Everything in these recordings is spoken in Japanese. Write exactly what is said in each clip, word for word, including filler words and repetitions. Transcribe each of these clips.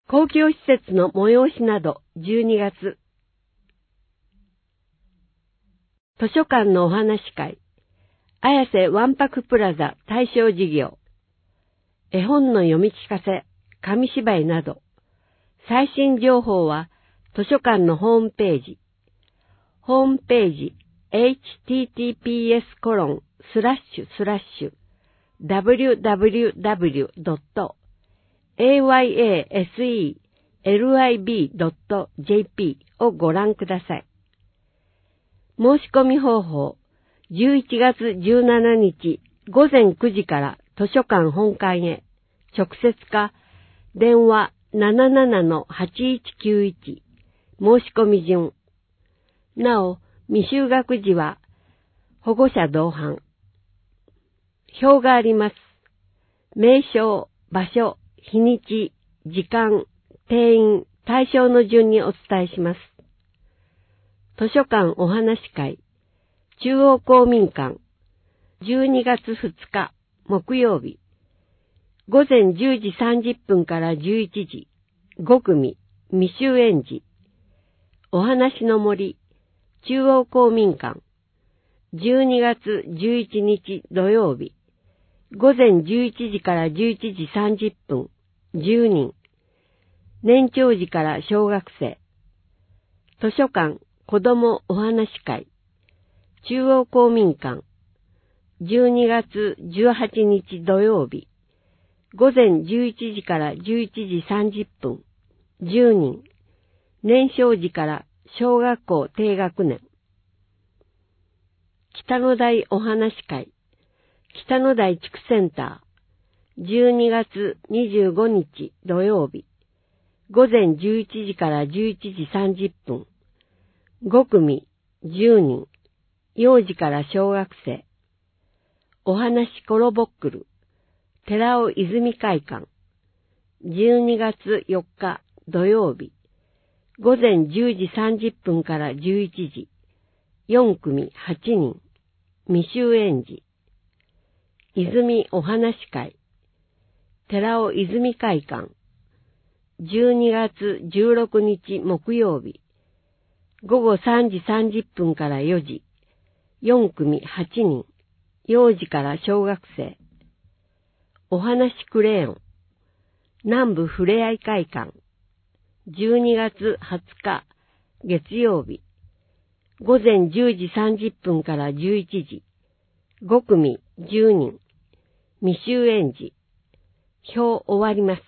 公共施設の催しなどじゅうにがつ。図書館のお話会、綾瀬わんぱくプラザ対象事業、絵本の読み聞かせ、紙芝居など、最新情報は図書館のホームページ、ホームページ エイチティーティーピーエスコロンスラッシュスラッシュダブリューダブリューダブリュードットエーワイエーエスイーエルアイビードットジェーピー をご覧ください。申し込み方法、じゅういちがつじゅうしちにちごぜんくじから図書館本館へ、直接か、電話 ななななのはちいちきゅういち、申し込み順。なお、未就学児は保護者同伴。表があります。名称、場所、日にち、時間、定員、対象の順にお伝えします。図書館お話会、中央公民館、じゅうにがつふつか木曜日、ごぜんじゅうじさんじゅっぷんからじゅういちじ、ごくみ、未就園児、お話の森、中央公民館、じゅうにがつじゅういちにち土曜日、ごぜんじゅういちじからじゅういちじさんじゅっぷん、じゅうにん、年長児から小学生、図書館子どもお話会、中央公民館、じゅうにがつじゅうはちにち土曜日、ごぜんじゅういちじからじゅういちじさんじゅっぷん、じゅうにん、年少児から小学校低学年、北の台お話会、北の台地区センター、じゅうにがつにじゅうごにち土曜日、ごぜんじゅういちじからじゅういちじさんじゅっぷん、ごくみ、じゅうにん、幼児から小学生、お話コロボックル、寺尾泉会館、じゅうにがつよっか土曜日、ごぜんじゅうじさんじゅっぷんからじゅういちじ、よんくみはちにん、未就園児、泉お話会、寺尾泉会館、じゅうにがつじゅうろくにち木曜日、ごごさんじさんじゅっぷんからよじ、よんくみはちにん、幼児から小学生、お話クレヨン、南部ふれあい会館、じゅうにがつはつか月曜日、ごぜんじゅうじさんじゅっぷんからじゅういちじ、ごくみじゅうにん、未就園児、表終わります。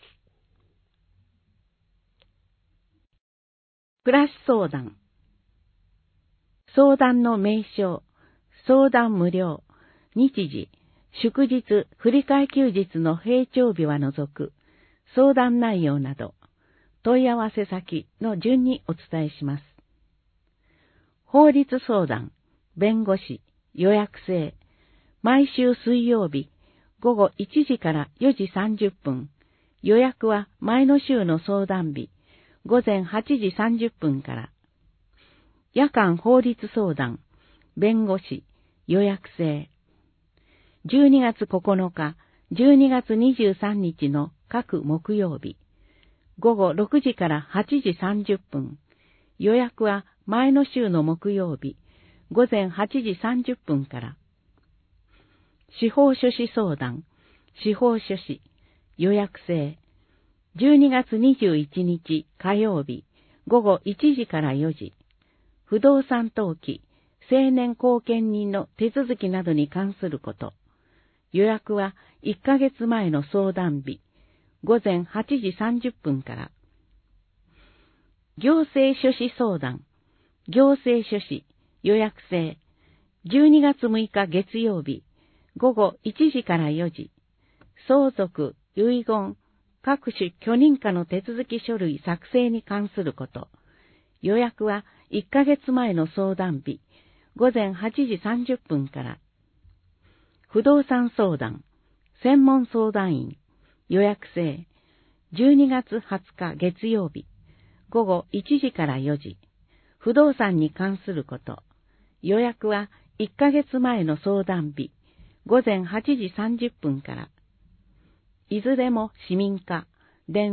暮らし相談。相談の名称、相談無料、日時、祝日、振り替え休日の平常日は除く、相談内容など、問い合わせ先の順にお伝えします。法律相談、弁護士、予約制、毎週水曜日、ごごいちじからよじさんじゅっぷん、予約は前の週の相談日、ごぜんはちじさんじゅっぷんから。夜間法律相談、弁護士、予約制。じゅうにがつここのか、じゅうにがつにじゅうさんにちの各木曜日、ごごろくじからはちじさんじゅっぷん、予約は前の週の木曜日、ごぜんはちじさんじゅっぷんから。司法書士相談、司法書士、予約制。じゅうにがつにじゅういちにち火曜日、ごごいちじからよじ、不動産登記、成年後見人の手続きなどに関すること。予約はいっかげつまえの相談日、ごぜんはちじさんじゅっぷんから。行政書士相談、行政書士、予約制。じゅうにがつむいか月曜日、ごごいちじからよじ、相続、遺言、各種許認可の手続き書類作成に関すること。予約はいっかげつまえの相談日、ごぜんはちじさんじゅっぷんから。不動産相談、専門相談員、予約制。じゅうにがつはつか月曜日、ごごいちじからよじ、不動産に関すること。予約はいっかげつまえの相談日、ごぜんはちじさんじゅっぷんから。いずれも市民課、電話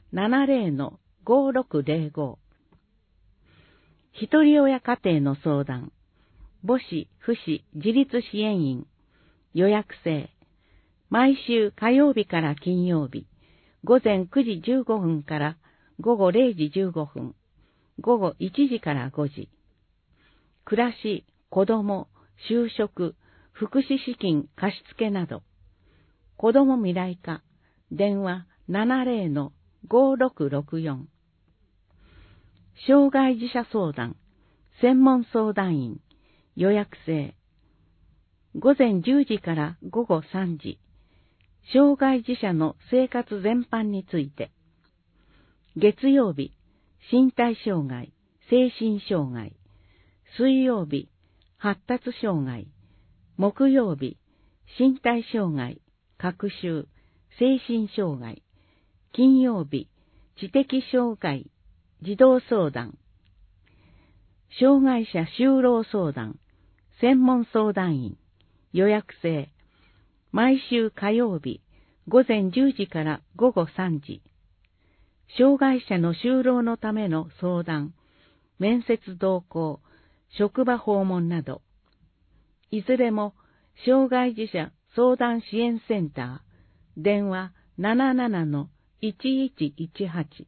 ななゼロのごろくゼロご。ひとり親家庭の相談。母子、父子、自立支援員。予約制。毎週火曜日から金曜日、午前くじじゅうごふんから午後れいじじゅうごふん、午後いちじからごじ。暮らし、子供、就職、福祉資金貸付など。子供未来課、電話ななゼロのごろくろくよん。障害児者相談、専門相談員、予約制。午前じゅうじから午後さんじ。障害児者の生活全般について。月曜日、身体障害、精神障害。水曜日、発達障害。木曜日、身体障害、学習、精神障害。金曜日、知的障害、児童相談。障害者就労相談、専門相談員、予約制。毎週火曜日、午前じゅうじから午後さんじ。障害者の就労のための相談、面接同行、職場訪問など。いずれも、障害児者相談支援センター、電話ななななのいちいちいちはち。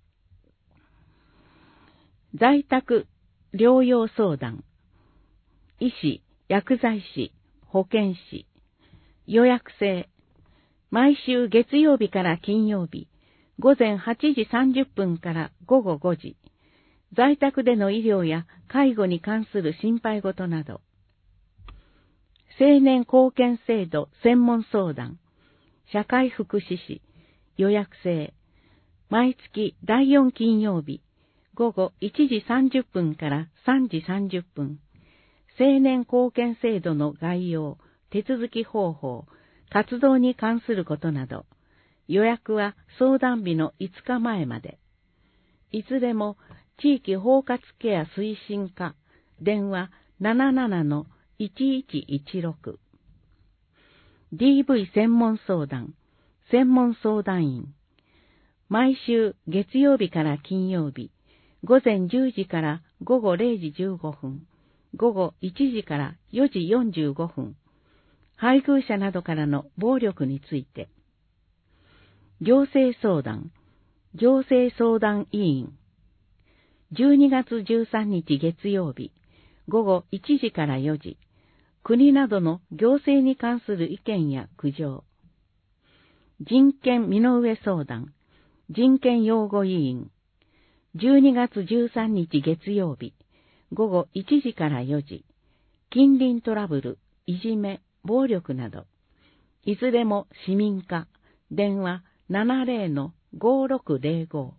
在宅療養相談、医師、薬剤師、保健師、予約制。毎週月曜日から金曜日、午前はちじさんじゅっぷんから午後ごじ。在宅での医療や介護に関する心配事など。青年貢献制度専門相談、社会福祉士、予約制。毎月だいよん金曜日、午後いちじさんじゅっぷんからさんじさんじゅっぷん。青年貢献制度の概要、手続き方法、活動に関することなど、予約は相談日のいつかまえまで。いずれも地域包括ケア推進課、電話ななななのいちいちいちろく。ディーブイ 専門相談、専門相談員。毎週月曜日から金曜日、午前じゅうじから午後れいじじゅうごふん、午後いちじからよじよんじゅうごふん。配偶者などからの暴力について。行政相談、行政相談委員。じゅうにがつじゅうさんにち月曜日、午後いちじからよじ。国などの行政に関する意見や苦情。人権身の上相談、人権擁護委員。じゅうにがつじゅうさんにち月曜日、午後いちじからよじ。近隣トラブル、いじめ、暴力など。いずれも市民課、電話ななゼロのごろくゼロご。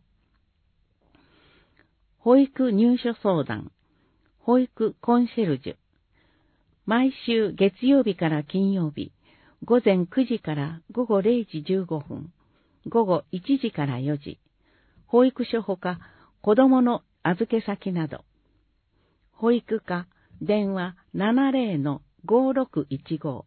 保育入所相談、保育コンシェルジュ。毎週月曜日から金曜日、午前くじから午後れいじじゅうごふん、午後いちじからよじ。保育所ほか子供の預け先など。保育課、電話ななゼロのごろくいちご。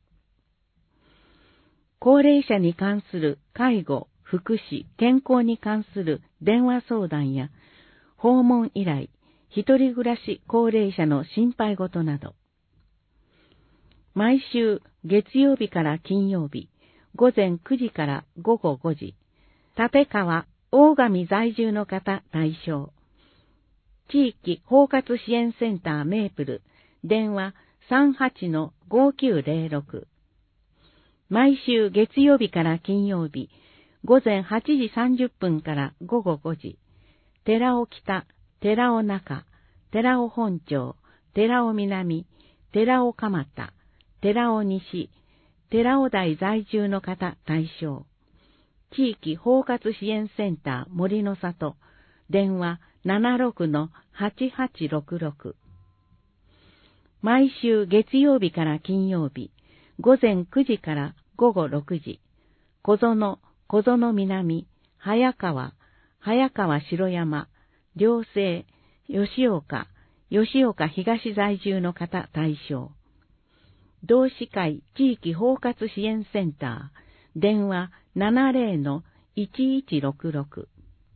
高齢者に関する介護、福祉、健康に関する電話相談や訪問依頼、一人暮らし高齢者の心配事など。毎週月曜日から金曜日、午前くじから午後ごじ。立川、大神在住の方対象。地域包括支援センターメープル、電話さんはちのごきゅうゼロろく。毎週月曜日から金曜日、午前はちじさんじゅっぷんから午後ごじ。寺尾北、寺尾中、寺尾本町、寺尾南、寺尾蒲田、寺尾西、寺尾台在住の方対象。地域包括支援センター森の里、電話ななろくのはちはちろくろく。毎週月曜日から金曜日、午前くじから午後ろくじ。小園、小園南、早川、早川城山、両西、吉岡、吉岡東在住の方対象。同志会地域包括支援センター、電話ななゼロのいちいちろくろく。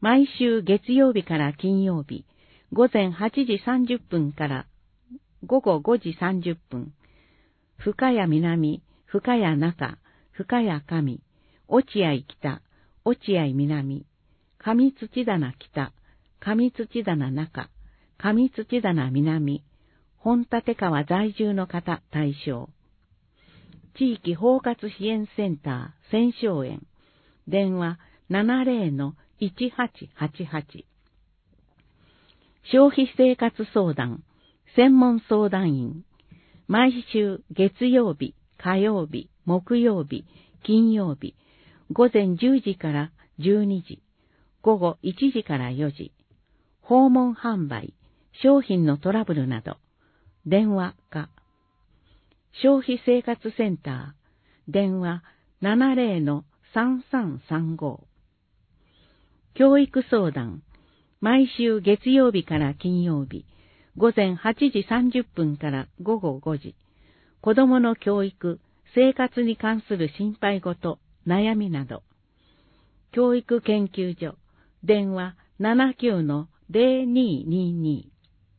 毎週月曜日から金曜日、午前はちじさんじゅっぷんから午後ごじさんじゅっぷん、深谷南、深谷中、深谷上、落合北、落合南、上土棚北、上土棚中、上土棚南、本立川在住の方対象。地域包括支援センター、千昌園、電話 ななゼロのいちはちはちはち。消費生活相談、専門相談員、毎週月曜日、火曜日、木曜日、金曜日、午前じゅうじからじゅうにじ、午後いちじからよじ、訪問販売、商品のトラブルなど、電話か、消費生活センター、電話 ななゼロのさんさんさんご。教育相談、毎週月曜日から金曜日、午前はちじさんじゅっぷんから午後ごじ、子どもの教育、生活に関する心配事、悩みなど、教育研究所、電話 ななきゅうのゼロににに。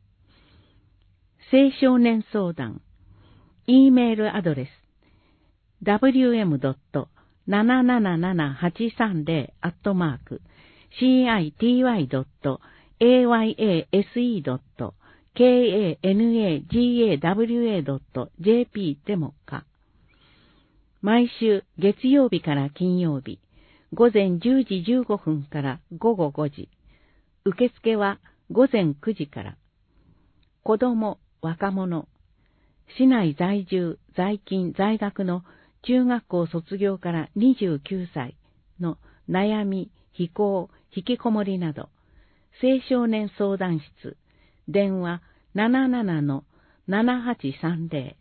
青少年相談、E メールアドレス ダブリューエムドットななななななはちさんゼロ アットマーク シーアイティーワイドットエーワイエーエスイードットケーエーエヌエージーエーダブリューエードットジェーピー でもか。毎週月曜日から金曜日、午前じゅうじじゅうごふんから午後ごじ。受付は午前くじから。子供、若者、市内在住、在勤、在学の中学校卒業からにじゅうきゅうさいの悩み、非行、引きこもりなど、青少年相談室、電話 ななななのななはちさんゼ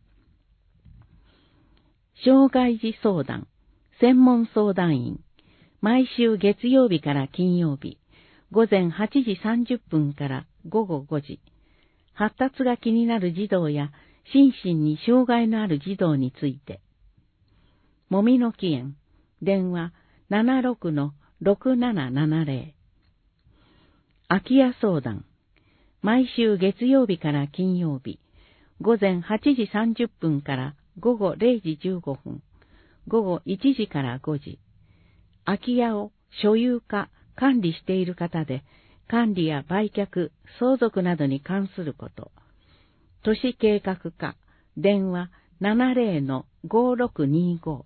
ロ。障害児相談、専門相談員、毎週月曜日から金曜日、午前はちじさんじゅっぷんから午後ごじ。発達が気になる児童や心身に障害のある児童について。もみの木園、電話 ななろくのろくななななゼロ。空き家相談、毎週月曜日から金曜日、午前はちじさんじゅっぷんから午後れいじじゅうごふん、午後いちじからごじ。空き家を所有か管理している方で、管理や売却、相続などに関すること。都市計画課、電話 ななゼロのごろくにご。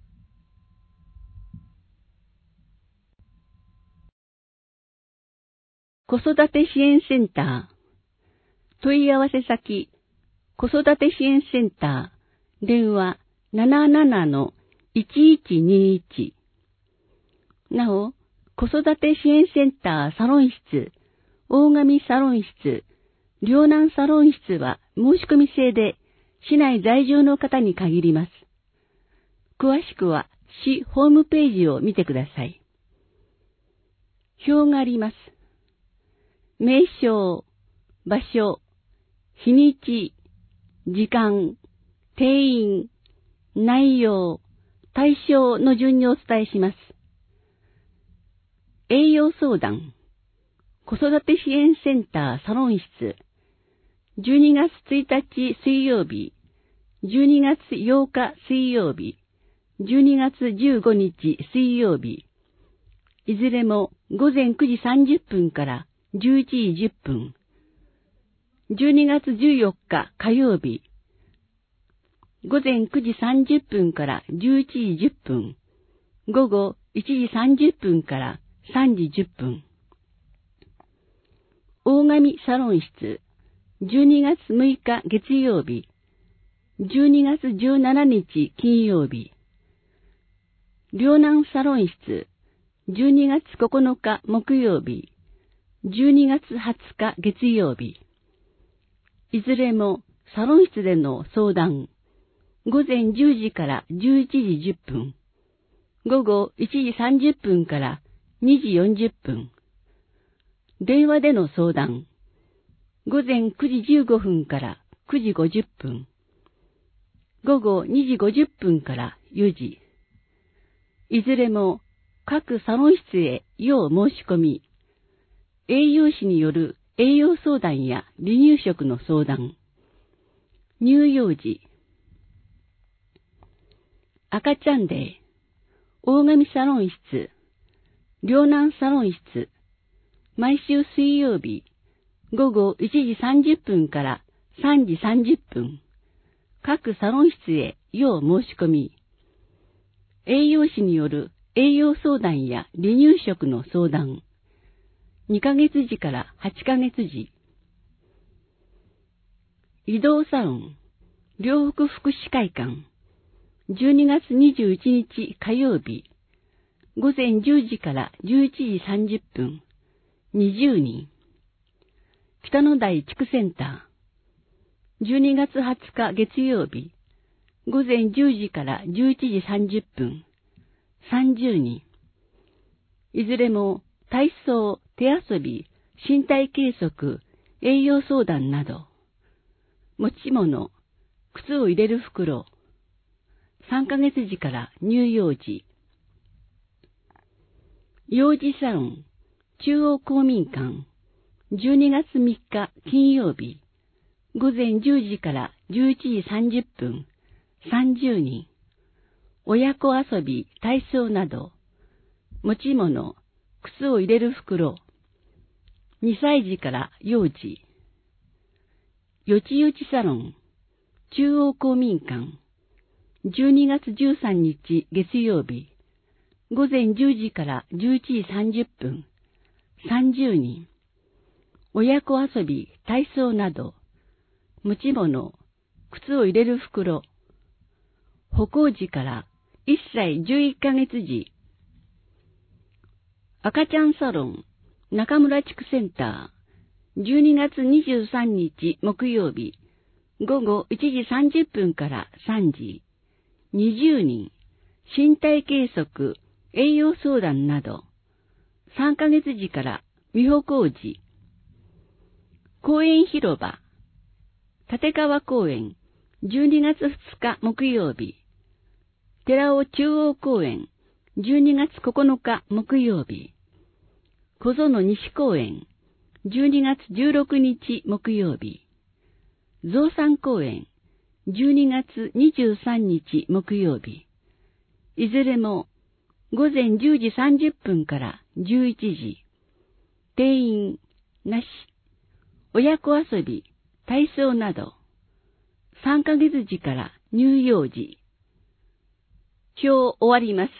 子育て支援センター。問い合わせ先、子育て支援センター、電話 ななななのいちいちにいち。なお、子育て支援センターサロン室、大神サロン室、両南サロン室は申し込み制で、市内在住の方に限ります。詳しくは市ホームページを見てください。表があります。名称、場所、日にち、時間、定員、内容、対象の順にお伝えします。栄養相談、子育て支援センターサロン室、じゅうにがつついたち水曜日、じゅうにがつようか水曜日、じゅうにがつじゅうごにち水曜日、いずれもごぜんくじさんじゅっぷんからじゅういちじじゅっぷん、じゅうにがつじゅうよっか火曜日、ごぜんくじさんじゅっぷんからじゅういちじじゅっぷん、午後いちじさんじゅっぷんからさんじじゅっぷん。大神サロン室、じゅうにがつむいか月曜日、じゅうにがつじゅうしちにち金曜日。両南サロン室、じゅうにがつここのか木曜日、じゅうにがつはつか月曜日。いずれもサロン室での相談、ごぜんじゅうじからじゅういちじじゅっぷん、午後いちじさんじゅっぷんからにじよんじゅっぷん。電話での相談、ごぜんくじじゅうごふんからくじごじゅっぷん、午後にじごじゅっぷんからよじ。いずれも各サロン室へ要申し込み、 栄養士による栄養相談や離乳食の相談。乳幼児。赤ちゃんデー。大神サロン室。両南サロン室。毎週水曜日、午後いちじさんじゅっぷんからさんじさんじゅっぷん。各サロン室へ要申し込み。栄養士による栄養相談や離乳食の相談。にかげつじからはちかげつじ。移動サロン、両福福祉会館。じゅうにがつにじゅういちにち火曜日、午前じゅうじからじゅういちじさんじゅっぷん。にじゅうにん。北野台地区センター。じゅうにがつはつか月曜日、午前じゅうじからじゅういちじさんじゅっぷん。さんじゅうにん。いずれも体操、手遊び、身体計測、栄養相談など、持ち物、靴を入れる袋、さんかげつじから乳幼児。幼児サロン、中央公民館、じゅうにがつみっか金曜日、午前じゅうじからじゅういちじさんじゅっぷん、さんじゅうにん。親子遊び、体操など、持ち物、靴を入れる袋、にさいじから幼児。よちよちサロン、中央公民館、じゅうにがつじゅうさんにち月曜日、午前じゅうじからじゅういちじさんじゅっぷん、さんじゅうにん。親子遊び、体操など、持ち物、靴を入れる袋、歩行時からいっさいじゅういっかげつじ。赤ちゃんサロン、中村地区センター、じゅうにがつにじゅうさんにち木曜日、午後いちじさんじゅっぷんからさんじ。にじゅうにん、身体計測、栄養相談など、さんかげつじから美保工事。公園広場、立川公園、じゅうにがつふつか木曜日。寺尾中央公園、じゅうにがつここのか木曜日。小園西公園、じゅうにがつじゅうろくにち木曜日。増産公園、じゅうにがつにじゅうさんにち木曜日。いずれも午前じゅうじさんじゅっぷんからじゅういちじ。定員なし。親子遊び、体操など、さんかげつじから乳幼児。表終わります。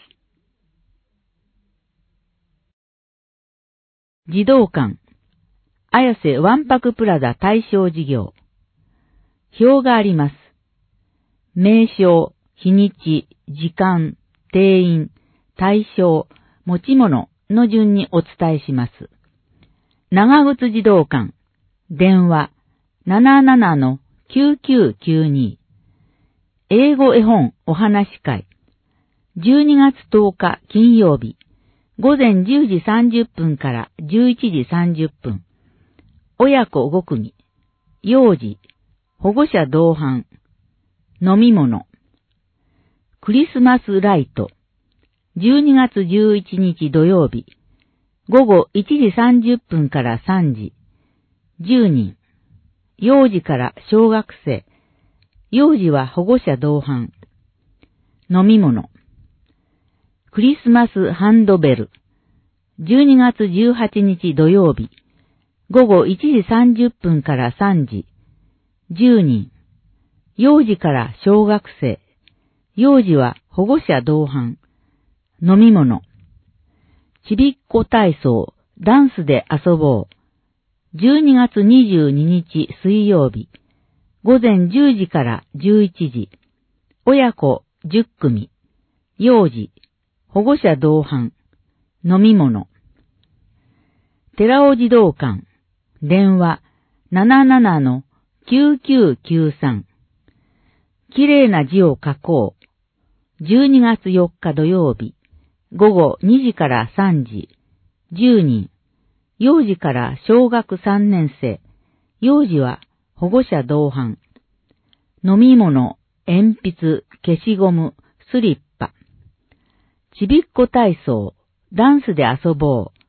児童館、綾瀬わんぱくプラザ対象事業。表があります。名称、日にち、時間、定員、対象、持ち物の順にお伝えします。長靴児童館、電話 ななななのきゅうきゅうきゅうに。英語絵本お話会、じゅうにがつとおか金曜日、午前じゅうじさんじゅっぷんからじゅういちじさんじゅっぷん。親子ごくみ、幼児、保護者同伴、飲み物。クリスマスライト、じゅうにがつじゅういちにち土曜日、午後いちじさんじゅっぷんからさんじ。じゅうにん。幼児から小学生。幼児は保護者同伴。飲み物。クリスマスハンドベル。じゅうにがつじゅうはちにち土曜日。午後いちじさんじゅっぷんからさんじ。じゅうにん。幼児から小学生。幼児は保護者同伴。飲み物。ちびっこ体操、ダンスで遊ぼう。じゅうにがつにじゅうににち水曜日。午前じゅうじからじゅういちじ。親子じゅっくみ。幼児、保護者同伴。飲み物。寺尾児童館。電話 ななななのきゅうきゅうきゅうさん。きれいな字を書こう。じゅうにがつよっか土曜日。午後にじからさんじ。じゅうにん。幼児から小学さんねんせい。幼児は保護者同伴。飲み物、鉛筆、消しゴム、スリッパ。ちびっこ体操、ダンスで遊ぼう。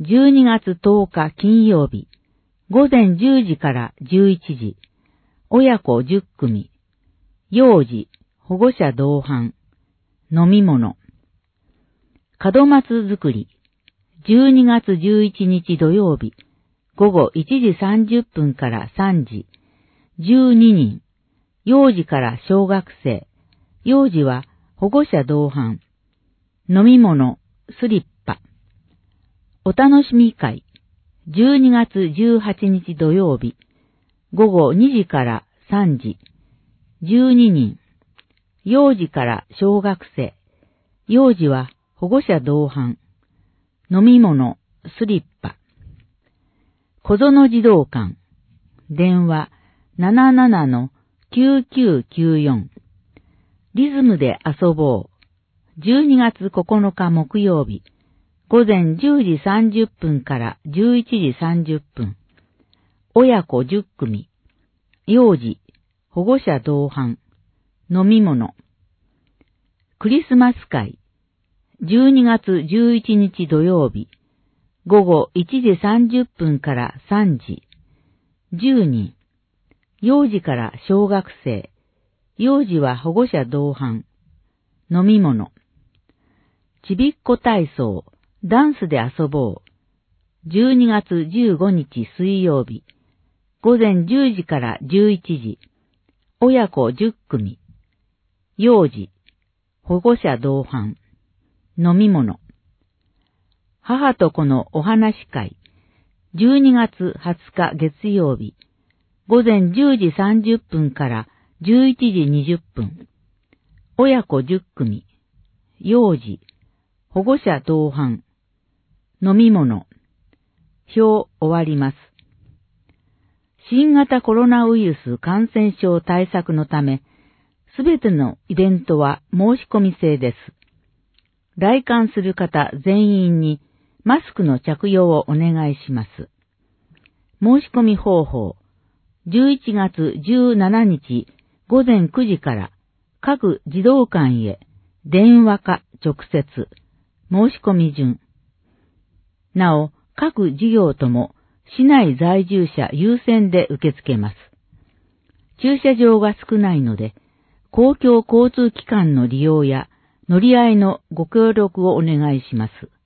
じゅうにがつとおか金曜日、ごぜんじゅうじからじゅういちじ、親子じゅっくみ、幼児、保護者同伴、飲み物。門松作り、じゅうにがつじゅういちにち土曜日、ごごいちじさんじゅっぷんからさんじ、じゅうににん、幼児から小学生、幼児は保護者同伴、飲み物、スリッパ。お楽しみ会、じゅうにがつじゅうはちにち土曜日、ごごにじからさんじ、じゅうににん、幼児から小学生、幼児は保護者同伴、飲み物、スリッパ。小園児童館、電話 ななななのきゅうきゅうきゅうよん。リズムで遊ぼう。じゅうにがつここのか木曜日、ごぜんじゅうじさんじゅっぷんからじゅういちじさんじゅっぷん。親子じゅっくみ、幼児、保護者同伴、飲み物。クリスマス会、じゅうにがつじゅういちにち土曜日、ごごいちじさんじゅっぷんからさんじ、じゅうにん、幼児から小学生、幼児は保護者同伴、飲み物。ちびっこ体操、ダンスで遊ぼう。じゅうにがつじゅうごにち水曜日、ごぜんじゅうじからじゅういちじ、親子じゅっくみ、幼児、保護者同伴、飲み物。母と子のお話会、じゅうにがつはつか月曜日、ごぜんじゅうじさんじゅっぷんからじゅういちじにじゅっぷん。親子じゅっくみ、幼児、保護者同伴、飲み物。表終わります。新型コロナウイルス感染症対策のため、すべてのイベントは申し込み制です。来館する方全員にマスクの着用をお願いします。申し込み方法、じゅういちがつじゅうしちにちごぜんくじから各児童館へ電話か直接、申し込み順。なお、各事業とも市内在住者優先で受け付けます。駐車場が少ないので、公共交通機関の利用や乗り合いのご協力をお願いします。